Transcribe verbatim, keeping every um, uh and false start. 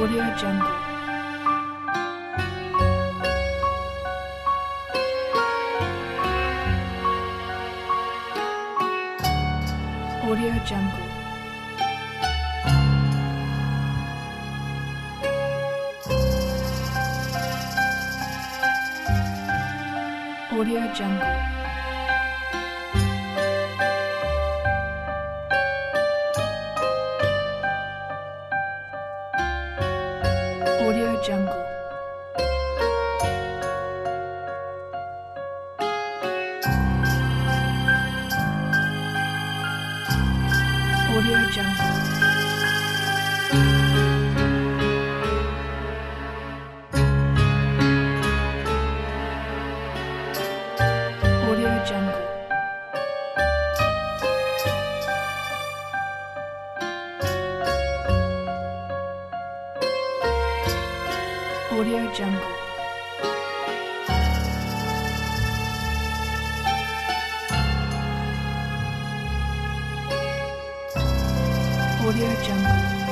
Audio Jungle. Audio Jungle. Audio Jungle. Audio Jungle. Audio Jungle. Audio Jungle. Audio Jungle. Audio Jungle.